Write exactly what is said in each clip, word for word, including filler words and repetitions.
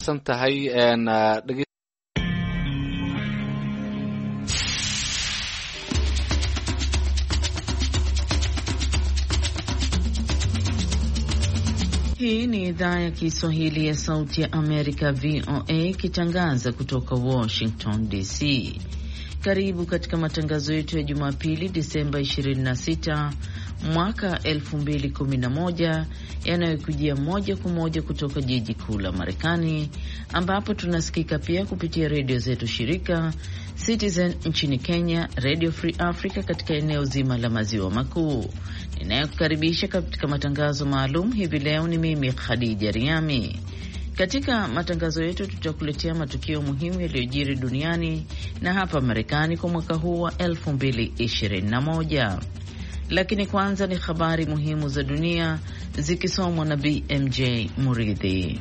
santahay en dhage Hii ni idhaa ya Kiswahili ya Sauti ya Amerika V O A ikitangaza kutoka Washington D C. Karibu katika matangazo yetu ya Jumapili Disemba ishirini na sita mwaka elfu mbili kumi na moja yanayokujia moja kwa moja kutoka jiji kuu la Marekani, ambapo tunasikika pia kupitia redio zetu shirika Citizen nchini Kenya, Radio Free Africa katika eneo zima la maziwa makuu. Ninayokukaribisha katika matangazo maalum hivi leo ni mimi Khadija Riami. Katika matangazo yetu tutakuletea matukio muhimu yaliyojiri duniani na hapa Marekani kwa mwaka huu wa elfu mbili ishirini na moja. Lakini kwanza ni habari muhimu za dunia zikisomwa na B M J Muridhi.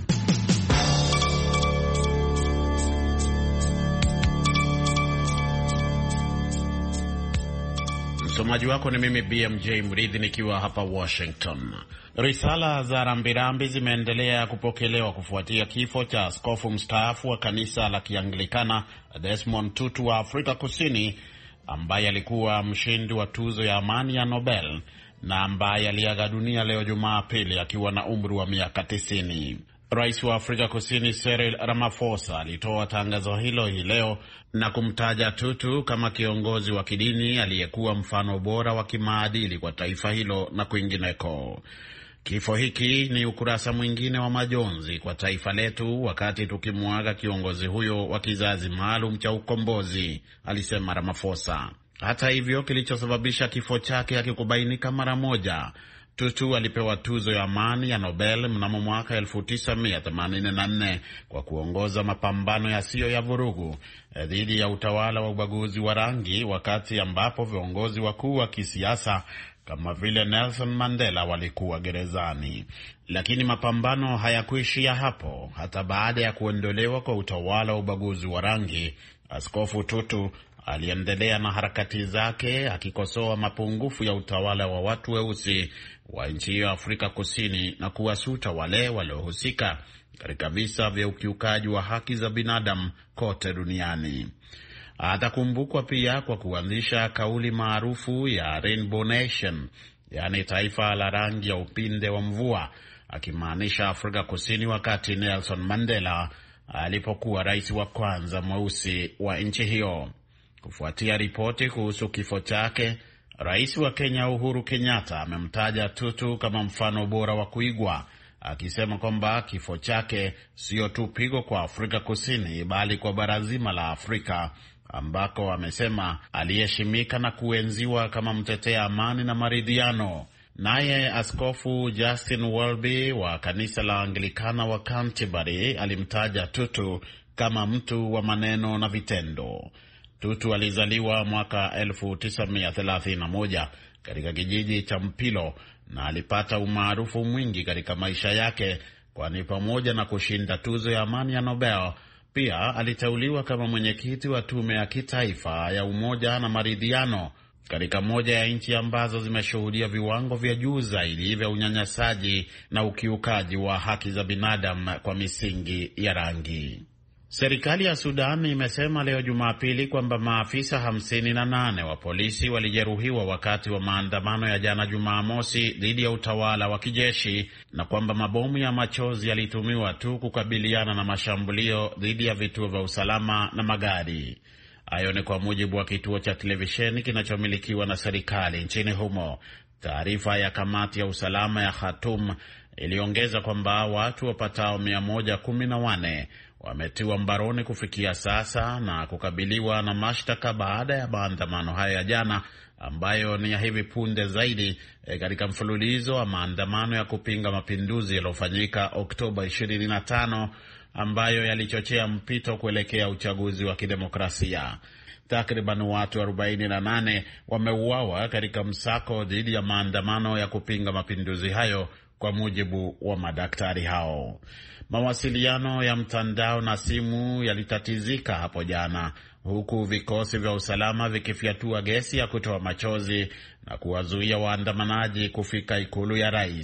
Msomaji wako ni mimi B M J Muridhi nikiwa hapa Washington. Risala za rambirambi zimeendelea kupokelewa kufuatia kifo cha askofu mstaafu wa kanisa la Kianglikana Desmond Tutu wa Afrika Kusini, ambaye alikuwa mshindi wa tuzo ya amani ya Nobel na ambaye aliaga dunia leo Jumapili akiwa na umri wa miaka tisini. Rais wa Afrika Kusini Cyril Ramaphosa alitoa tangazo hilo hii leo na kumtaja Tutu kama kiongozi wa kidini aliyekuwa mfano bora wa kimaadili kwa taifa hilo na kwingineko. Kifo hiki ni ukurasa mwingine wa majonzi kwa taifa letu wakati tukimuaga kiongozi huyo wa kizazi maalum cha ukombozi, alisema Ramaphosa. Hata hivyo, kilichosababisha kifo chake hakikubainika mara moja. Tutu alipewa tuzo ya amani ya Nobel mnamo mwaka elfu tisa mia themanini na nne kwa kuongoza mapambano yasiyo ya vurugu dhidi ya utawala wa ubaguzi wa rangi, wakati ambapo viongozi wakuu wa kisiasa kama vile Nelson Mandela walikuwa gerezani. Lakini mapambano hayakuishia hapo. Hata baada ya kuondolewa kwa utawala wa ubaguzi wa rangi, Askofu Tutu aliendelea na harakati zake akikosoa mapungufu ya utawala wa watu weusi wa nchi ya Afrika Kusini na kuwasuta wale waliohusika katika visa vya ukiukaji wa haki za binadamu kote duniani. Atakumbukwa pia kwa kuanzisha kauli maarufu ya Rainbow Nation, yani taifa la rangi ya upinde wa mvua, akimaanisha Afrika Kusini wakati Nelson Mandela alipokuwa rais wa kwanza mweusi wa nchi hiyo. Kufuatia ripoti kuhusu kifo chake, Rais wa Kenya Uhuru Kenyatta amemtaja Tutu kama mfano bora wa kuigwa, akisema kwamba kifo chake sio tu pigo kwa Afrika Kusini bali kwa bara zima la Afrika, ambako amesema aliheshimika na kuenziwa kama mtetea amani na maridhiano. Naye Askofu Justin Welby wa kanisa la Anglikana wa Canterbury alimtaja Tutu kama mtu wa maneno na vitendo. Tutu alizaliwa mwaka elfu tisa mia thelathini na moja katika kijiji cha Mpilo na alipata umaarufu mwingi katika maisha yake, kwani pamoja na kushinda tuzo ya amani ya Nobel, pia aliteuliwa kama mwenyekiti wa tume ya kitaifa ya umoja na maridhiano katika moja ya nchi ambazo zimeshuhudia viwango vya juu zaidi vya unyanyasaji na ukiukaji wa haki za binadamu kwa misingi ya rangi. Serikali ya Sudan imesema leo Jumapili kwamba maafisa hamsini na nane wa polisi walijeruhiwa wakati wa maandamano ya jana Jumamosi dhidi ya utawala wa kijeshi, na kwamba mabomu ya machozi yalitumiwa tu kukabiliana na mashambulio dhidi ya vituo vya usalama na magari. Hayo ni kwa mujibu wa kituo cha televisheni kinachomilikiwa na serikali nchini humo. Taarifa ya kamati ya usalama ya Khartoum iliongeza kwamba watu wapatao mia moja kumi na wanne wametiwa mbaroni kufikia sasa na kukabiliwa na mashtaka baada ya maandamano hayo ya jana, ambayo ni ya hivi punde zaidi e, katika mfululizo wa maandamano ya kupinga mapinduzi yaliyofanyika Oktoba ishirini na tano, ambayo yalichochea mpito kuelekea uchaguzi wa kidemokrasia. Takriban watu arobaini na nane wameuawa katika msako dhidi ya maandamano ya kupinga mapinduzi hayo, kwa mujibu wa madaktari hao. Mawasiliano ya mtandao na simu yalitatizika hapo jana, huku vikosi vya usalama vikifyatua gesi ya kutoa machozi na kuwazuia waandamanaji kufika ikulu ya rais.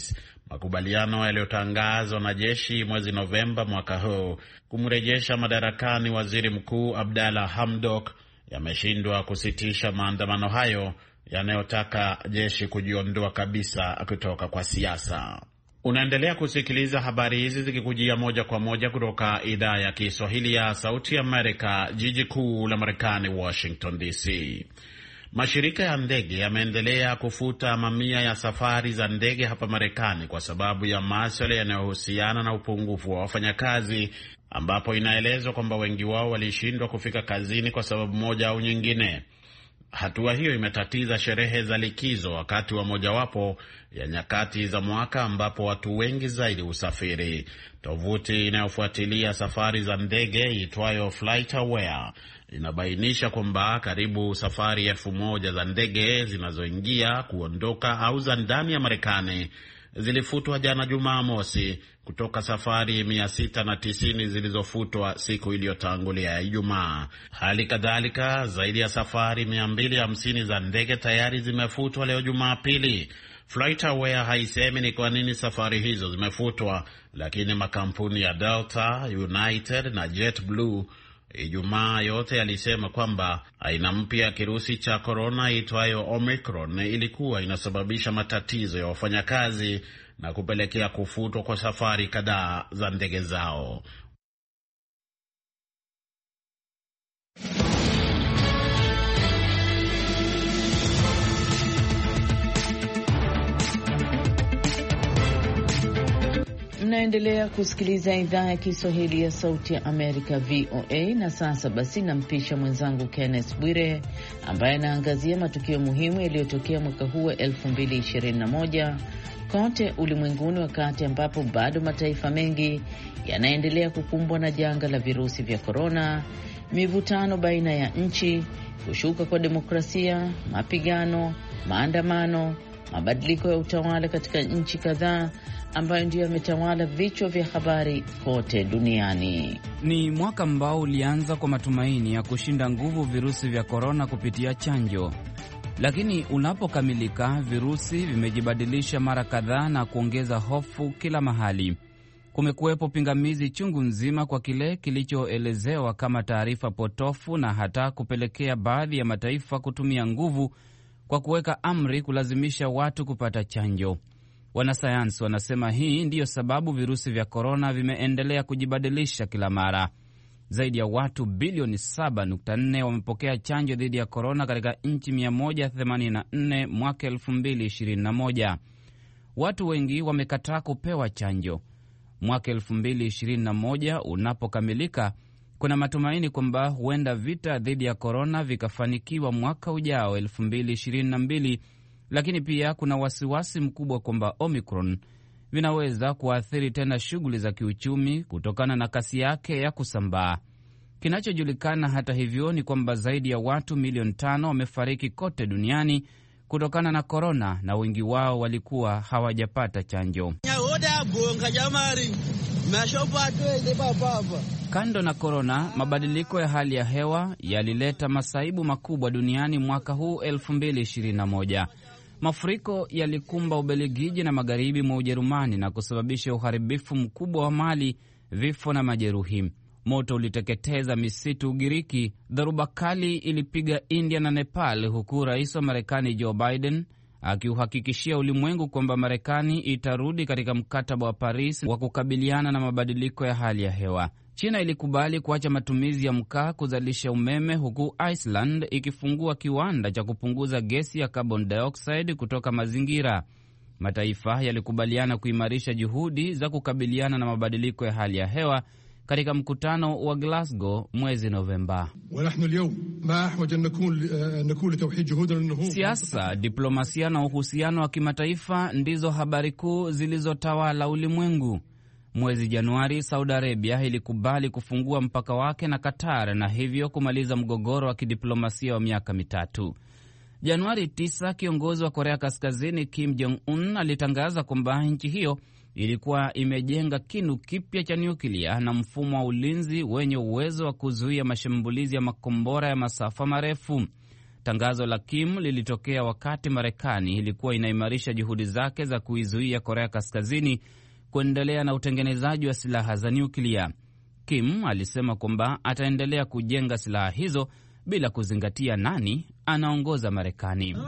makubaliano yaliyotangazwa na jeshi mwezi Novemba mwaka huu kumrejesha madarakani waziri mkuu Abdalla Hamdok yameshindwa kusitisha maandamano hayo yanayotaka jeshi kujiondoa kabisa kutoka kwa siasa. Unaendelea kusikiliza habari hizi zikikujia moja kwa moja kutoka idhaa ya Kiswahili ya Sauti Amerika, jiji kuu la Marekani, Washington D C. Mashirika ya ndege yameendelea kufuta mamia ya safari za ndege hapa Marekani kwa sababu ya masuala yanayohusiana na upungufu wa wafanyakazi, ambapo inaelezwa kwamba wengi wao walishindwa kufika kazini kwa sababu moja au nyingine. Hatua hiyo imetatiza sherehe za likizo wakati wa mojawapo ya nyakati za mwaka ambapo watu wengi zaidi usafiri. Tovuti inayofuatilia safari za ndege itwayo FlightAware inabainisha kwamba karibu safari elfu moja za ndege zinazoingia, kuondoka au za ndani ya Marekani zilifutwa jana Jumamosi kutoka safari mia sita na tisini zilizofutwa siku iliyotangulia ya Ijumaa. Hali kadhalika zaidi ya safari mia mbili hamsini za ndege tayari zimefutwa leo Jumapili. FlightAware haisemi ni kwa nini safari hizo zimefutwa, lakini makampuni ya Delta, United na JetBlue Ijumaa yote yalisema kwamba aina mpya ya kirusi cha korona itwayo Omicron ilikuwa inasababisha matatizo ya wafanyakazi na kupelekea kufutwa kwa safari kadhaa za ndege zao. Mnaendelea kusikiliza idhaa ya Kiswahili ya Sauti ya Amerika, V O A. Na sasa basi nampisha mwenzangu Kenneth Bwire ambaye anaangazia matukio muhimu yaliyotokea mwaka huu wa elfu mbili ishirini na moja kote ulimwenguni, wakati ambapo bado mataifa mengi yanaendelea kukumbwa na janga la virusi vya korona, mivutano baina ya nchi, kushuka kwa demokrasia, mapigano, maandamano, mabadiliko ya utawala katika nchi kadhaa ambayo ndiyo yametawala vichwa vya habari kote duniani. Ni mwaka ambao ulianza kwa matumaini ya kushinda nguvu virusi vya korona kupitia chanjo. Lakini unapokamilika, virusi vimejibadilisha mara kadhaa na kuongeza hofu kila mahali. Kumekuwepo pingamizi chungu nzima kwa kile kilichoelezewa kama taarifa potofu na hata kupelekea baadhi ya mataifa kutumia nguvu kwa kuweka amri kulazimisha watu kupata chanjo. Wanasayansi wanasema hii ndiyo sababu virusi vya korona vimeendelea kujibadilisha kila mara. Zaidi ya watu bilioni saba nukta nne wamepokea chanjo dhidi ya korona katika nchi mia moja themanini na nne mwaka elfu mbili ishirini na moja. Watu wengi wamekataa kupewa chanjo. Mwaka elfu mbili ishirini na moja unapokamilika, kuna matumaini kwamba huenda vita dhidi ya korona vikafanikiwa mwaka ujao elfu mbili ishirini na mbili, lakini pia kuna wasiwasi mkubwa kwamba Omicron vinaweza kuathiri tena shughuli za kiuchumi kutokana na kasi yake ya kusambaa. Kinachojulikana hata hivyo ni kwamba zaidi ya watu milioni tano wamefariki kote duniani kutokana na korona, na wengi wao walikuwa hawajapata chanjo. Kando na korona, mabadiliko ya hali ya hewa yalileta masaibu makubwa duniani mwaka huu elfu mbili ishirini na moja. Mafuriko yalikumba Ubelgiji na magharibi mwa Ujerumani na kusababisha uharibifu mkubwa wa mali, vifo na majeruhi. Moto uliteketeza misitu Ugiriki. Dharuba kali ilipiga India na Nepal, huku rais wa Marekani Joe Biden akiuhakikishia ulimwengu kwamba Marekani itarudi katika mkataba wa Paris wa kukabiliana na mabadiliko ya hali ya hewa. China ilikubali kuacha matumizi ya mkaa kuzalisha umeme, huku Iceland ikifungua kiwanda cha kupunguza gesi ya carbon dioxide kutoka mazingira. Mataifa yalikubaliana kuimarisha juhudi za kukabiliana na mabadiliko ya hali ya hewa katika mkutano wa Glasgow mwezi Novemba. Siasa, diplomasia na uhusiano wa kimataifa ndizo habari kuu zilizotawala ulimwengu. Mwezi Januari, Saudi Arabia ilikubali kufungua mpaka wake na Qatar na hivyo kumaliza mgogoro wa kidiplomasia wa miaka mitatu. Januari tisa, kiongozi wa Korea Kaskazini Kim Jong-un alitangaza kwamba nchi hiyo ilikuwa imejenga kinu kipya cha nyuklia na mfumo wa ulinzi wenye uwezo wa kuzuia mashambulizi ya makombora ya masafa marefu. Tangazo la Kim lilitokea wakati Marekani ilikuwa inaimarisha juhudi zake za kuizuia Korea Kaskazini kuendelea na utengenezaji wa silaha za nyuklia. Kim alisema kwamba ataendelea kujenga silaha hizo bila kuzingatia nani anaongoza Marekani.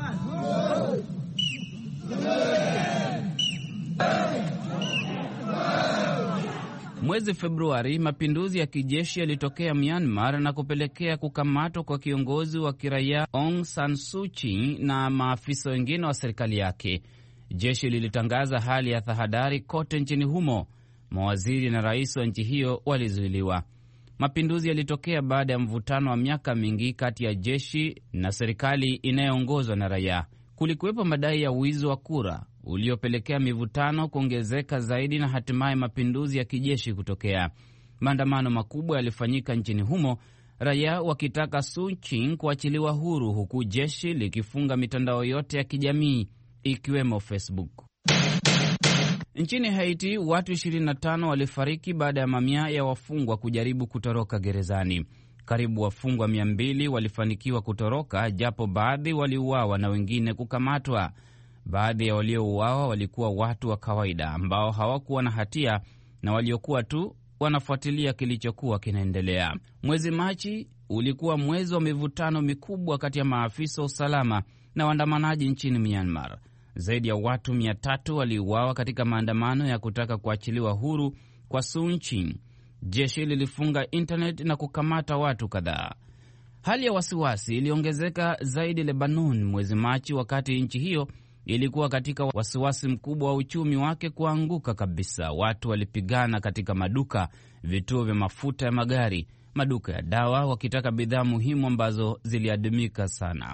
Mwezi Februari, mapinduzi ya kijeshi yalitokea Myanmar na kupelekea kukamatwa kwa kiongozi wa kiraia Aung San Suu Kyi na maafisa wengine wa serikali yake. Jeshi lilitangaza hali ya tahadhari kote nchini humo. Mawaziri na rais wa nchi hiyo walizuiliwa. Mapinduzi yalitokea baada ya mvutano wa miaka mingi kati ya jeshi na serikali inayoongozwa na raia. Kulikuwepo madai ya wizi wa kura uliopelekea mivutano kuongezeka zaidi na hatimaye mapinduzi ya kijeshi kutokea. Maandamano makubwa yalifanyika nchini humo, raia wakitaka Suu Kyi kuachiliwa huru, huku jeshi likifunga mitandao yote ya kijamii ikiwemo Facebook. Nchini Haiti, watu ishirini na tano walifariki baada ya mamia ya wafungwa kujaribu kutoroka gerezani. Karibu wafungwa mia mbili walifanikiwa kutoroka, japo baadhi waliuawa na wengine kukamatwa. Baadhi ya waliouawa walikuwa watu wa kawaida ambao hawakuwa na hatia na waliokuwa tu wanafuatilia kilichokuwa kinaendelea. Mwezi Machi ulikuwa mwezi wa mivutano mikubwa kati ya maafisa wa usalama na waandamanaji nchini Myanmar. Zaidi ya watu mia tatu waliuawa katika maandamano ya kutaka kuachiliwa huru kwa Suu Kyi. Jeshi lilifunga internet na kukamata watu kadhaa. Hali ya wasiwasi iliongezeka zaidi Lebanon mwezi Machi, wakati nchi hiyo ilikuwa katika wasiwasi mkubwa wa uchumi wake kuanguka kabisa. Watu walipigana katika maduka, vituo vya mafuta ya magari, maduka ya dawa, wakitaka bidhaa muhimu ambazo ziliadimika sana.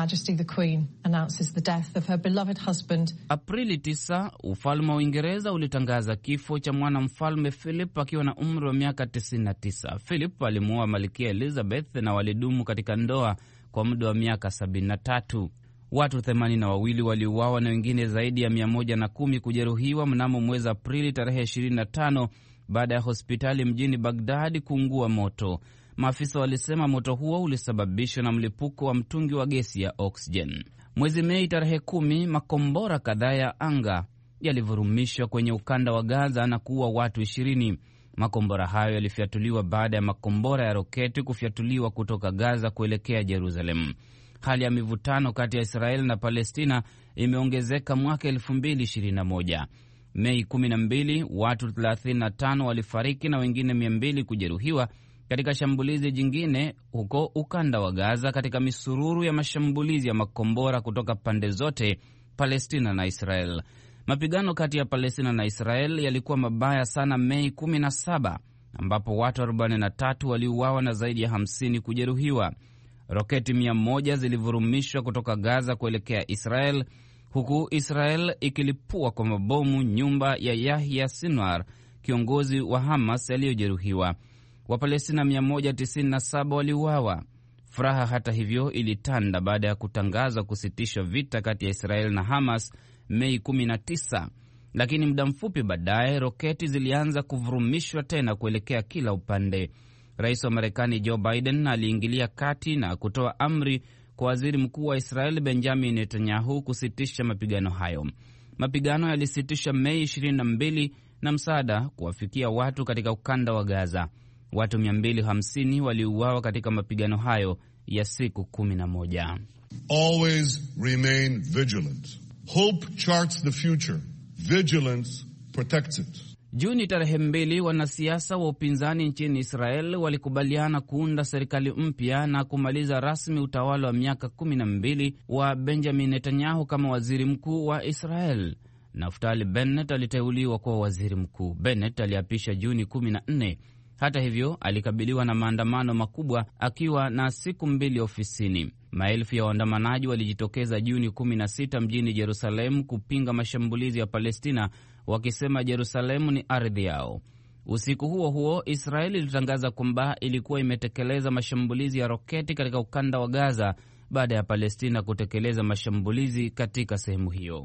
Aprili tisa, ufalme wa Uingereza ulitangaza kifo cha mwanamfalme Philip akiwa na umri wa miaka tisini na tisa. Philip alimuoa Malkia Elizabeth na walidumu katika ndoa kwa muda wa miaka sabini na tatu. Watu themanini na wawili waliuawa na wengine zaidi ya mia moja na kumi kujeruhiwa mnamo mwezi Aprili tarehe ishirini na tano baada ya hospitali mjini Baghdad kuungua moto. Maafisa walisema moto huo ulisababishwa na mlipuko wa mtungi wa gesi ya oksijeni. Mwezi Mei tarehe kumi, makombora kadhaa ya anga yalivurumishwa kwenye ukanda wa Gaza na kuua watu ishirini. Makombora hayo yalifyatuliwa baada ya makombora ya roketi kufyatuliwa kutoka Gaza kuelekea Jerusalem. Hali ya mivutano kati ya Israeli na Palestina imeongezeka mwaka elfu mbili ishirini na moja. Mei kumi na mbili, watu thelathini na tano walifariki na wengine mia mbili kujeruhiwa katika shambulizi jingine huko ukanda wa Gaza, katika misururu ya mashambulizi ya makombora kutoka pande zote, Palestina na Israel. Mapigano kati ya Palestina na Israel yalikuwa mabaya sana Mei kumi na saba, ambapo watu arobaini na tatu waliuawa na zaidi ya hamsini kujeruhiwa. Roketi mia moja zilivurumishwa kutoka Gaza kuelekea Israel, huku Israel ikilipua kwa mabomu nyumba ya Yahya Sinwar, kiongozi wa Hamas aliyojeruhiwa. Wapalestina mia moja tisini na saba waliuawa. Furaha hata hivyo ilitanda baada ya kutangazwa kusitishwa vita kati ya Israel na Hamas Mei kumi na tisa, lakini muda mfupi baadaye roketi zilianza kuvurumishwa tena kuelekea kila upande. Rais wa Marekani Joe Biden aliingilia kati na kutoa amri kwa waziri mkuu wa Israeli Benjamin Netanyahu kusitisha mapigano hayo. Mapigano yalisitishwa Mei ishirini na mbili na msaada kuwafikia watu katika ukanda wa Gaza. Watu mia mbili hamsini waliuawa katika mapigano hayo ya siku kumi na moja. Always remain vigilant. Hope charts the future. Vigilance protects it. Juni tarehe mbili, wanasiasa wa upinzani nchini Israel walikubaliana kuunda serikali mpya na kumaliza rasmi utawala wa miaka kumi na mbili wa Benjamin Netanyahu kama waziri mkuu wa Israel. Naftali Bennett aliteuliwa kuwa waziri mkuu. Bennett aliapisha Juni kumi na nne. Hata hivyo, alikabiliwa na maandamano makubwa akiwa na siku mbili ofisini. Maelfu ya waandamanaji walijitokeza Juni kumi na sita mjini Jerusalemu kupinga mashambulizi ya Palestina, wakisema Jerusalemu ni ardhi yao. Usiku huo huo, Israeli ilitangaza kwamba ilikuwa imetekeleza mashambulizi ya roketi katika ukanda wa Gaza baada ya Palestina kutekeleza mashambulizi katika sehemu hiyo.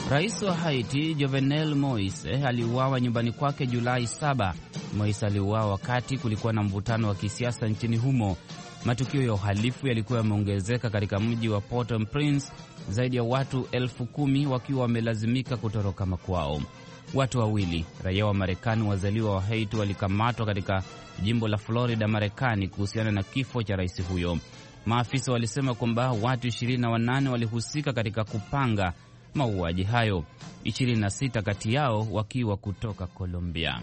Rais wa Haiti Jovenel Moise aliuawa nyumbani kwake Julai saba. Moise aliuawa wakati kulikuwa na mvutano wa kisiasa nchini humo. Matukio ya uhalifu yalikuwa yameongezeka katika mji wa Port-au-Prince, zaidi ya watu elfu kumi wakiwa wamelazimika kutoroka makwao. Watu wawili raia wa Marekani wazaliwa wa Haiti walikamatwa katika jimbo la Florida, Marekani, kuhusiana na kifo cha rais huyo. Maafisa walisema kwamba watu ishirini na wanane walihusika katika kupanga mauaji hayo, ishirini na sita kati yao wakiwa kutoka Colombia.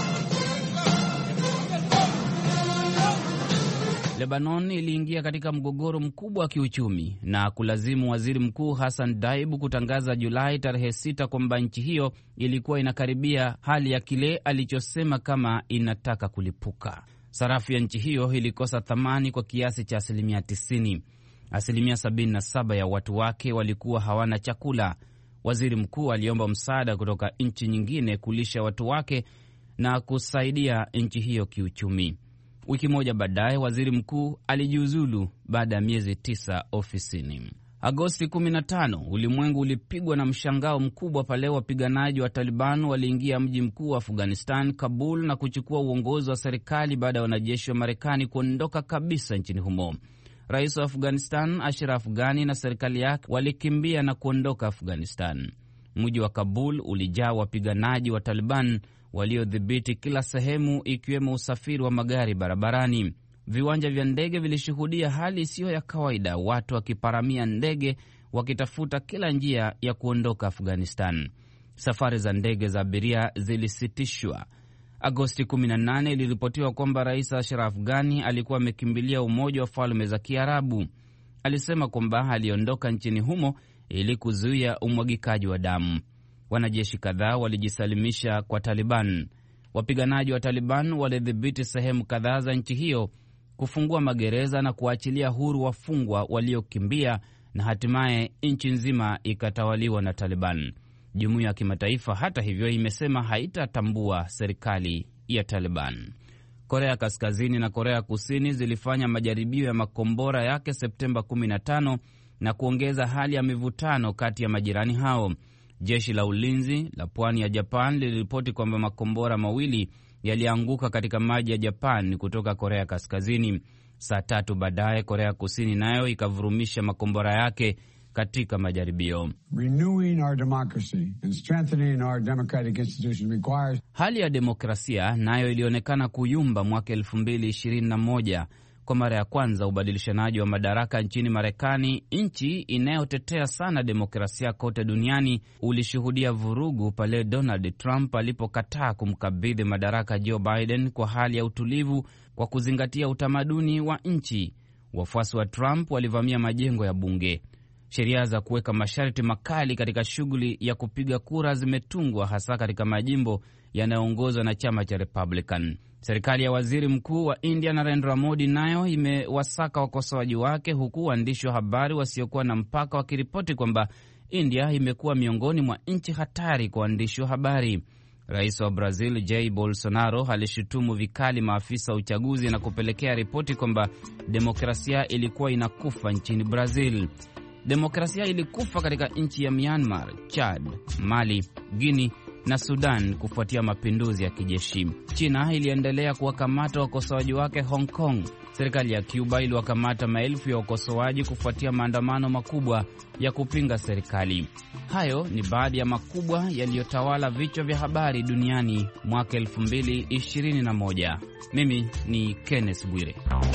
Lebanon iliingia katika mgogoro mkubwa wa kiuchumi na kulazimu waziri mkuu Hassan Diab kutangaza Julai tarehe sita kwamba nchi hiyo ilikuwa inakaribia hali ya kile alichosema kama inataka kulipuka. Sarafu ya nchi hiyo ilikosa thamani kwa kiasi cha asilimia tisini. Asilimia sabini na saba ya watu wake walikuwa hawana chakula. Waziri mkuu aliomba msaada kutoka nchi nyingine kulisha watu wake na kusaidia nchi hiyo kiuchumi. Wiki moja baadaye, waziri mkuu alijiuzulu baada ya miezi tisa ofisini. Agosti kumi na tano, ulimwengu ulipigwa na mshangao mkubwa pale wapiganaji wa Taliban waliingia mji mkuu wa Afghanistan, Kabul, na kuchukua uongozi wa serikali baada ya wanajeshi wa Marekani kuondoka kabisa nchini humo. Rais wa Afghanistan Ashraf Ghani na serikali yake walikimbia na kuondoka Afghanistan. Mji wa Kabul ulijaa wapiganaji wa Taliban waliodhibiti kila sehemu, ikiwemo usafiri wa magari barabarani. Viwanja vya ndege vilishuhudia hali isiyo ya kawaida, watu wakiparamia ndege wakitafuta kila njia ya kuondoka Afghanistan. Safari za ndege za abiria zilisitishwa. Agosti kumi na nane iliripotiwa kwamba Rais Ashraf Ghani alikuwa amekimbilia Umoja wa Falme za Kiarabu. Alisema kwamba aliondoka nchini humo ili kuzuia umwagikaji wa damu. Wanajeshi kadhaa walijisalimisha kwa Taliban. Wapiganaji wa Taliban walidhibiti sehemu kadhaa za nchi hiyo, kufungua magereza na kuachilia huru wafungwa waliokimbia, na hatimaye nchi nzima ikatawaliwa na Taliban. Jumuiya ya kimataifa hata hivyo imesema haitatambua serikali ya Taliban. Korea Kaskazini na Korea Kusini zilifanya majaribio ya makombora yake Septemba kumi na tano na kuongeza hali ya mivutano kati ya majirani hao. Jeshi la ulinzi la pwani ya Japan liliripoti kwamba makombora mawili yalianguka katika maji ya Japan kutoka Korea Kaskazini. Saa tatu baadaye, Korea Kusini nayo ikavurumisha makombora yake katika majaribio. Renewing our democracy and strengthening our democratic institutions requires... Hali ya demokrasia nayo ilionekana kuyumba mwaka elfu mbili ishirini na moja. Kwa mara ya kwanza ubadilishanaji wa madaraka nchini Marekani, nchi inayotetea sana demokrasia kote duniani, ulishuhudia vurugu pale Donald Trump alipokataa kumkabidhi madaraka Joe Biden kwa hali ya utulivu kwa kuzingatia utamaduni wa nchi. Wafuasi wa Trump walivamia majengo ya bunge. Sheria za kuweka masharti makali katika shughuli ya kupiga kura zimetungwa hasa katika majimbo yanayoongozwa na chama cha Republican. Serikali ya waziri mkuu wa India Narendra Modi nayo imewasaka wakosoaji wake, huku waandishi wa habari wasiokuwa na mpaka wakiripoti kwamba India imekuwa miongoni mwa nchi hatari kwa waandishi wa habari. Rais wa Brazil Jair Bolsonaro alishutumu vikali maafisa wa uchaguzi na kupelekea ripoti kwamba demokrasia ilikuwa inakufa nchini Brazil. Demokrasia ilikufa katika nchi ya Myanmar, Chad, Mali, Guinea na Sudan kufuatia mapinduzi ya kijeshi. China iliendelea kuwakamata wakosoaji wake Hong Kong. Serikali ya Cuba iliwakamata maelfu ya wakosoaji kufuatia maandamano makubwa ya kupinga serikali. Hayo ni baadhi ya makubwa yaliyotawala vichwa vya habari duniani mwaka elfu mbili ishirini na moja. Mimi ni Kenneth Bwire.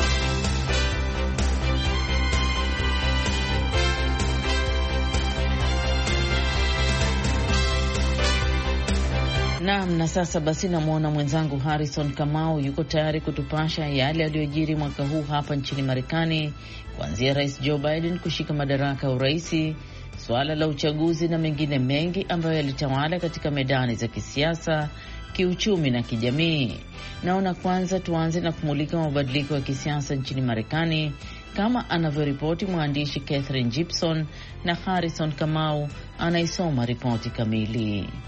Naam, na sasa basi namwona mwenzangu Harrison Kamau yuko tayari kutupasha yale yaliyojiri mwaka huu hapa nchini Marekani, kuanzia Rais Joe Biden kushika madaraka ya uraisi, swala la uchaguzi na mengine mengi ambayo yalitawala katika medani za kisiasa, kiuchumi na kijamii. Naona kwanza tuanze na kumulika mabadiliko ya kisiasa nchini Marekani kama anavyoripoti mwandishi Catherine Gibson, na Harrison Kamau anaisoma ripoti kamili.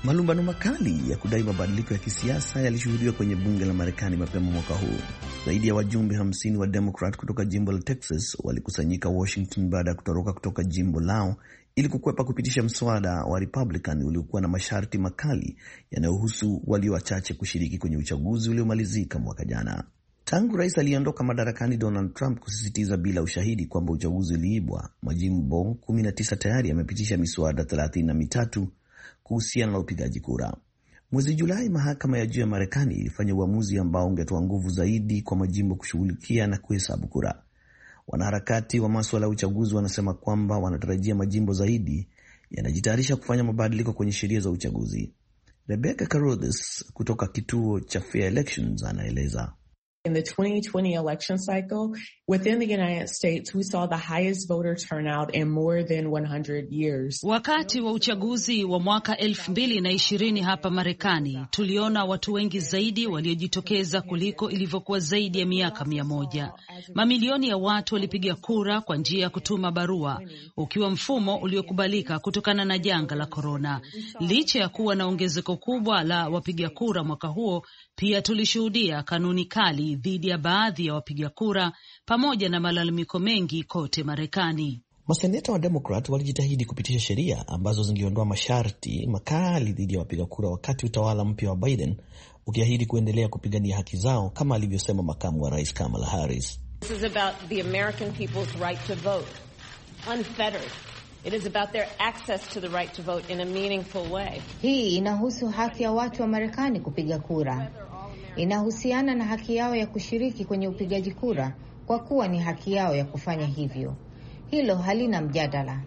Malumbano makali ya kudai mabadiliko ya kisiasa yalishuhudiwa kwenye bunge la Marekani mapema mwaka huu. Zaidi ya wajumbe hamsini wa Democrat kutoka jimbo la Texas walikusanyika Washington baada ya kutoroka kutoka jimbo lao ili kukwepa kupitisha mswada wa Republican uliokuwa na masharti makali yanayohusu walio wachache kushiriki kwenye uchaguzi uliomalizika mwaka jana. Tangu rais aliyeondoka madarakani Donald Trump kusisitiza bila ushahidi kwamba uchaguzi uliibwa, majimbo kumi na tisa tayari yamepitisha miswada thelathini na mitatu kuhusiana na upigaji kura. Mwezi Julai, mahakama ya juu ya Marekani ilifanya uamuzi ambao ungetoa nguvu zaidi kwa majimbo kushughulikia na kuhesabu kura. Wanaharakati wa masuala ya uchaguzi wanasema kwamba wanatarajia majimbo zaidi yanajitayarisha kufanya mabadiliko kwenye sheria za uchaguzi. Rebecca Carruthers kutoka kituo cha Fair Elections anaeleza. In the twenty twenty election cycle, within the United States, we saw the highest voter turnout in more than one hundred years. Wakati wa uchaguzi wa mwaka elfu mbili na ishirini hapa Marekani, tuliona watu wengi zaidi waliojitokeza kuliko ilivyokuwa zaidi ya miaka mia moja. Mamilioni ya watu walipiga kura kwa njia ya kutuma barua, ukiwa mfumo uliokubalika kutokana na janga la korona. Licha ya kuwa na ongezeko kubwa la wapiga kura mwaka huo, pia tulishuhudia kanuni kali dhidi ya baadhi ya wapiga kura pamoja na malalamiko mengi kote Marekani. Maseneta wa Democrat walijitahidi kupitisha sheria ambazo zingeondoa masharti makali dhidi ya wapiga kura, wakati utawala mpya wa Biden ukiahidi kuendelea kupigania haki zao, kama alivyosema makamu wa rais Kamala Harris. This is about the American people's right to vote, unfettered. It is about their access to the right to vote in a meaningful way. Hii inahusu haki ya watu wa Marekani kupiga kura. Inahusiana na haki yao ya kushiriki kwenye upigaji kura, kwa kuwa ni haki yao ya kufanya hivyo. Hilo halina mjadala.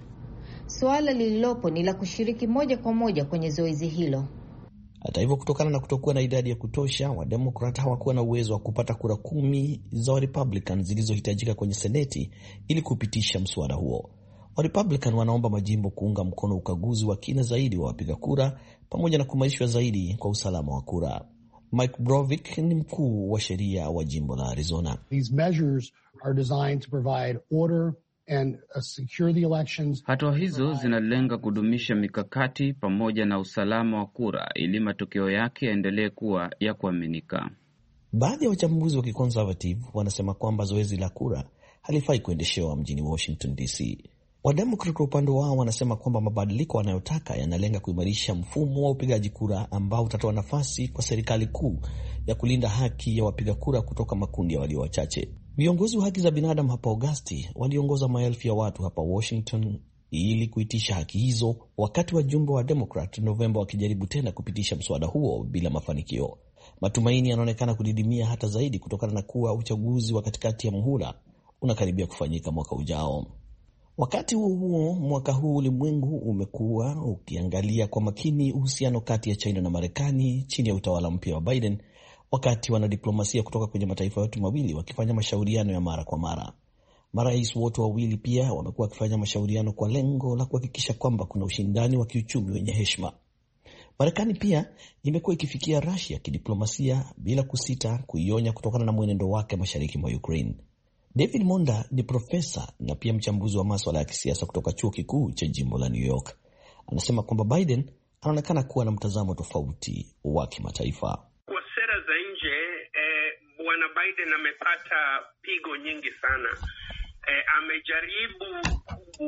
Suala lililopo ni la kushiriki moja kwa moja kwenye zoezi hilo. Hata hivyo, kutokana na kutokuwa na idadi ya kutosha, wa Democrat hawakuwa na uwezo wa kupata kura kumi za wa Republican zilizohitajika kwenye Seneti ili kupitisha mswada huo. Wa Republican wanaomba majimbo kuunga mkono ukaguzi wa kina zaidi wa wapiga kura pamoja na kuimarishwa zaidi kwa usalama wa kura. Mike Brovick ni mkuu wa sheria wa jimbo la Arizona. These measures are designed to provide order and secure the elections. Hatua hizo zinalenga kudumisha mikakati pamoja na usalama wa kura ili matokeo yake yaendelee kuwa ya kuaminika. Baadhi ya wachambuzi wa kiconservative wanasema kwamba zoezi la kura halifai kuendeshewa mjini Washington D C. Wademokrat kwa upande wao wanasema kwamba mabadiliko wanayotaka yanalenga kuimarisha mfumo wa upigaji kura ambao utatoa nafasi kwa serikali kuu ya kulinda haki ya wapiga kura kutoka makundi ya walio wachache. Viongozi wa haki za binadamu hapa Agosti waliongoza maelfu ya watu hapa Washington ili kuitisha haki hizo, wakati wajumbe wa Democrat Novemba wakijaribu tena kupitisha mswada huo bila mafanikio. Matumaini yanaonekana kudidimia hata zaidi kutokana na kuwa uchaguzi wa katikati ya muhula unakaribia kufanyika mwaka ujao. Wakati huo huo, mwaka huu ulimwengu umekuwa ukiangalia kwa makini uhusiano kati ya China na Marekani chini ya utawala mpya wa Biden, wakati wanadiplomasia kutoka kwenye mataifa yote mawili wakifanya mashauriano ya mara kwa mara. Marais wote wawili pia wamekuwa wakifanya mashauriano kwa lengo la kuhakikisha kwamba kuna ushindani wa kiuchumi wenye heshima. Marekani pia imekuwa ikifikia Russia kidiplomasia bila kusita kuionya kutokana na mwenendo wake mashariki mwa Ukraine. David Monda ni profesa na pia mchambuzi wa masuala ya kisiasa kutoka chuo kikuu cha jimbo la New York. Anasema kwamba Biden anaonekana kuwa na mtazamo tofauti wa kimataifa. Kwa sera za nje, eh, bwana Biden amepata pigo nyingi sana. Eh, amejaribu ku,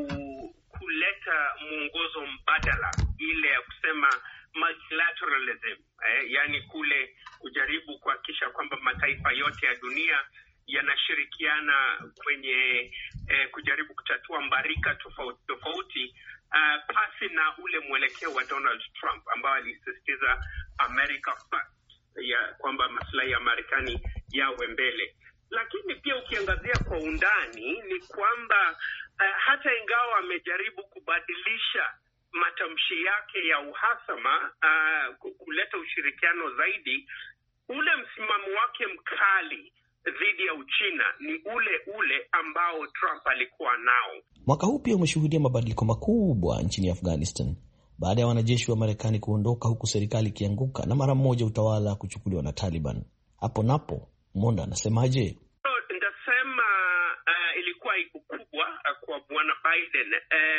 kuleta mwongozo mbadala ile ya kusema multilateralism, eh, yani kule kujaribu kuhakikisha kwamba mataifa yote ya dunia yanashirikiana kwenye eh, kujaribu kutatua mbarika tofauti tofauti, uh, pasi na ule mwelekeo wa Donald Trump ambao alisisitiza America first, ya kwamba maslahi ya Marekani yawe mbele. Lakini pia ukiangazia kwa undani ni kwamba uh, hata ingawa amejaribu kubadilisha matamshi yake ya uhasama, uh, kuleta ushirikiano zaidi, ule msimamo wake mkali dhidi ya Uchina ni ule ule ambao Trump alikuwa nao. Mwaka huu pia umeshuhudia mabadiliko makubwa nchini Afghanistan baada ya wanajeshi wa Marekani kuondoka, huku serikali ikianguka na mara moja utawala kuchukuliwa na Taliban. Hapo napo Monda anasemaje? Ndasema uh, ilikuwa iku kubwa uh, kwa bwana Biden. Um,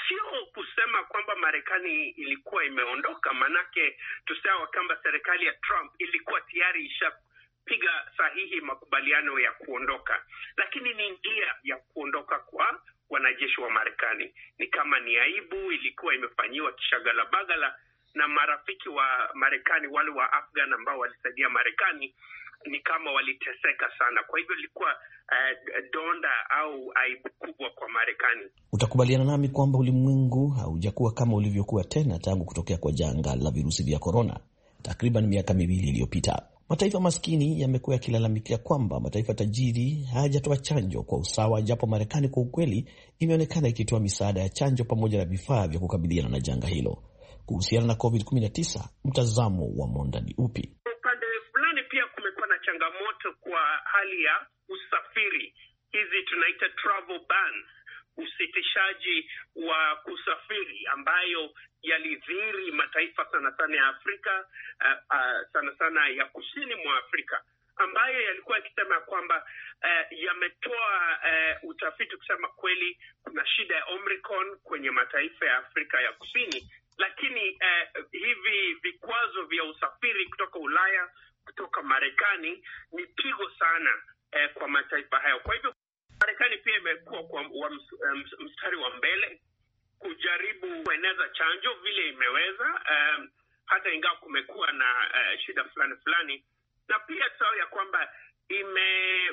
sio kusema kwamba Marekani ilikuwa imeondoka, manake tusema kwamba serikali ya Trump ilikuwa tayari ishapiga sahihi makubaliano ya kuondoka, lakini ni njia ya kuondoka kwa wanajeshi wa Marekani. Ni kama ni aibu ilikuwa imefanyiwa kishagala bagala na marafiki wa Marekani, wale wa Afghan ambao walisaidia Marekani, ni kama waliteseka sana. Kwa hivyo ilikuwa uh, donda au aibu kubwa kwa Marekani. Utakubaliana nami kwamba ulimwengu haujakuwa kama ulivyokuwa tena tangu kutokea kwa janga la virusi vya korona takriban miaka miwili iliyopita. Mataifa maskini yamekuwa yakilalamikia kwamba mataifa tajiri hayajatoa chanjo kwa usawa, japo Marekani kwa ukweli imeonekana ikitoa misaada ya chanjo pamoja na vifaa vya kukabiliana na janga hilo. Kuhusiana na covid kumi na tisa, mtazamo wa Monda ni upi? Upande fulani pia kumekuwa na changamoto kwa hali ya usafiri. Hizi tunaita travel bans, usitishaji wa kusafiri ambayo yalidhiri mataifa sana sana ya Afrika, uh, uh, sana sana ya kusini mwa Afrika, ambayo yalikuwa yakisema kwamba uh, yametoa uh, utafiti kusema kweli kuna shida ya Omicron kwenye mataifa ya Afrika ya kusini, lakini uh, hivi vikwazo vya usafiri kutoka Ulaya, kutoka Marekani ni pigo sana uh, kwa mataifa hayo. Kwa hivyo Marekani pia imekuwa kwa wa mstari wa mbele kujaribu kueneza chanjo vile imeweza, um, hata ingawa kumekuwa na uh, shida fulani fulani, na pia tusahau ya kwamba ime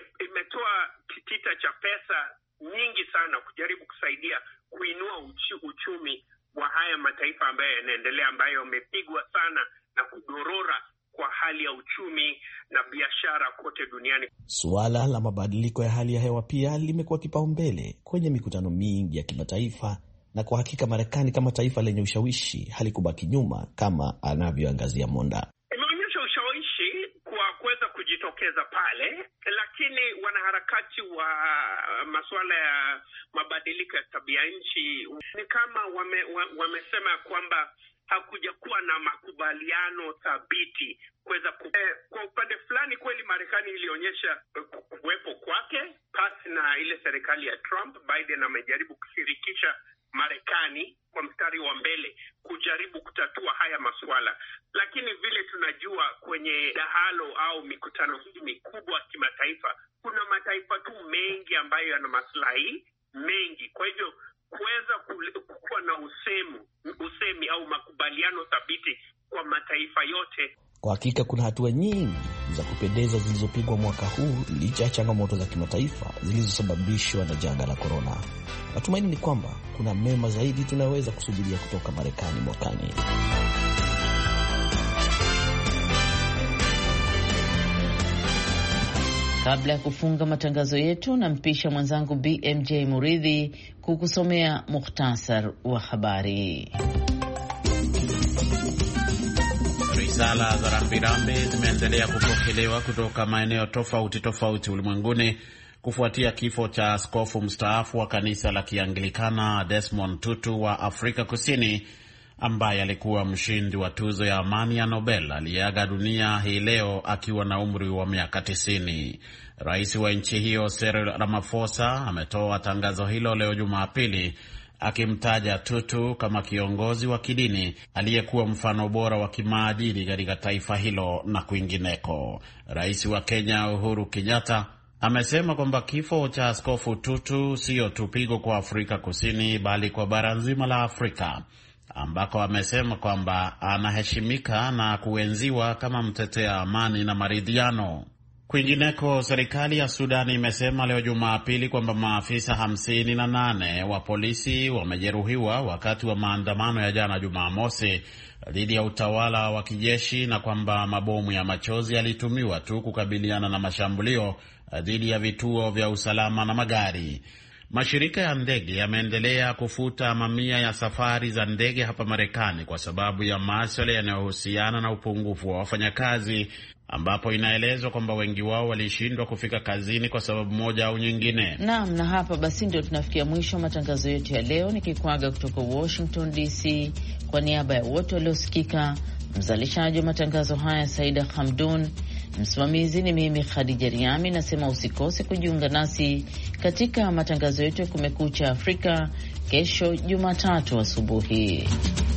imetoa kitita cha pesa nyingi sana kujaribu kusaidia kuinua uchi, uchumi wa haya mataifa ambayo yanaendelea, ambayo yamepigwa sana na kudorora kwa hali ya uchumi na biashara kote duniani. Suala la mabadiliko ya hali ya hewa pia limekuwa kipaumbele kwenye mikutano mingi ya kimataifa, na kwa hakika Marekani kama taifa lenye ushawishi halikubaki nyuma kama anavyoangazia Monda. Imeonyesha ushawishi kwa kuweza kujitokeza pale, lakini wanaharakati wa masuala ya mabadiliko ya tabia nchi ni kama wame, wamesema kwamba hakuja kuwa na makubaliano thabiti kuweza ku... Eh, kwa upande fulani kweli Marekani ilionyesha kuwepo kwake pasi na ile serikali ya Trump. Biden amejaribu kushirikisha Marekani kwa mstari wa mbele kujaribu kutatua haya masuala, lakini vile tunajua kwenye dahalo au mikutano hii mikubwa kimataifa, kuna mataifa tu mengi ambayo yana maslahi mengi. Kwa hivyo kuweza kuwa na usemi, usemi au makubaliano thabiti kwa mataifa yote. Kwa hakika kuna hatua nyingi za kupendeza zilizopigwa mwaka huu licha ya changamoto za kimataifa zilizosababishwa na janga la korona. Matumaini ni kwamba kuna mema zaidi tunaweza kusubiria kutoka Marekani mwakani. Kabla ya kufunga matangazo yetu, nampisha mwenzangu B M J Muridhi kukusomea mukhtasar wa habari. Risala za rambirambi zimeendelea kupokelewa kutoka maeneo tofauti tofauti ulimwenguni kufuatia kifo cha askofu mstaafu wa kanisa la Kianglikana Desmond Tutu wa Afrika Kusini, ambaye alikuwa mshindi wa tuzo ya amani ya Nobel, aliaga dunia hii leo akiwa na umri wa miaka tisini. Rais wa nchi hiyo Cyril Ramaphosa ametoa tangazo hilo leo Jumapili, akimtaja Tutu kama kiongozi wa kidini aliyekuwa mfano bora wa kimaadili katika taifa hilo na kwingineko. Rais wa Kenya Uhuru Kenyatta amesema kwamba kifo cha askofu Tutu sio tu pigo kwa Afrika Kusini bali kwa bara nzima la Afrika, ambako amesema kwamba anaheshimika na kuenziwa kama mtetea amani na maridhiano. Kwingineko, serikali ya Sudani imesema leo Jumapili kwamba maafisa hamsini na nane wa polisi wamejeruhiwa wakati wa maandamano ya jana Jumamosi dhidi ya utawala wa kijeshi, na kwamba mabomu ya machozi yalitumiwa tu kukabiliana na mashambulio dhidi ya vituo vya usalama na magari. Mashirika ya ndege yameendelea kufuta mamia ya safari za ndege hapa Marekani kwa sababu ya masuala yanayohusiana na upungufu wa wafanyakazi, ambapo inaelezwa kwamba wengi wao walishindwa kufika kazini kwa sababu moja au nyingine. Naam, na hapa basi ndio tunafikia mwisho matangazo yetu ya leo, nikikuaga kutoka Washington D C kwa niaba ya wote waliosikika. Mzalishaji wa matangazo haya Saida Hamdun, msimamizi ni mimi Khadija Riami. Nasema usikose kujiunga nasi katika matangazo yetu ya Kumekucha Afrika kesho Jumatatu asubuhi.